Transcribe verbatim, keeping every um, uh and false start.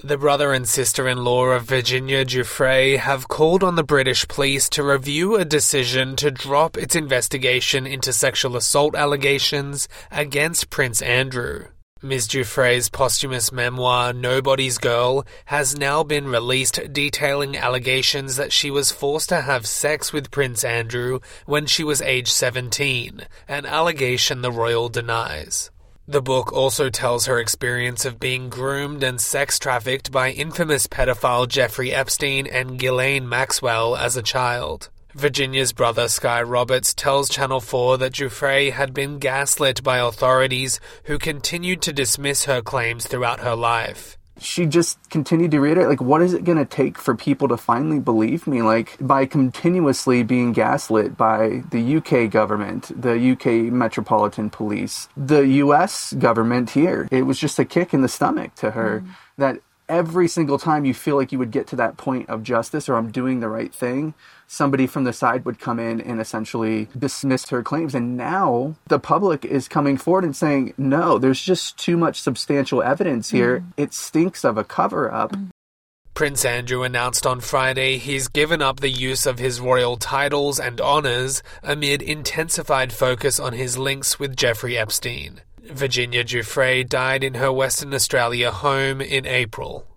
The brother and sister-in-law of Virginia Giuffre have called on the British police to review a decision to drop its investigation into sexual assault allegations against Prince Andrew. Miz Giuffre's posthumous memoir, Nobody's Girl, has now been released, detailing allegations that she was forced to have sex with Prince Andrew when she was age seventeen, an allegation the royal denies. The book also tells her experience of being groomed and sex-trafficked by infamous pedophile Jeffrey Epstein and Ghislaine Maxwell as a child. Virginia's brother Sky Roberts tells Channel four that Giuffre had been gaslit by authorities who continued to dismiss her claims throughout her life. She just continued to reiterate, like, what is it going to take for people to finally believe me? Like, by continuously being gaslit by the U K government, the U K Metropolitan Police, the U S government here. It was just a kick in the stomach to her mm. that every single time you feel like you would get to that point of justice or I'm doing the right thing, somebody from the side would come in and essentially dismiss her claims. And now the public is coming forward and saying, no, there's just too much substantial evidence here. Mm. It stinks of a cover-up. Mm. Prince Andrew announced on Friday he's given up the use of his royal titles and honours amid intensified focus on his links with Jeffrey Epstein. Virginia Giuffre died in her Western Australia home in April.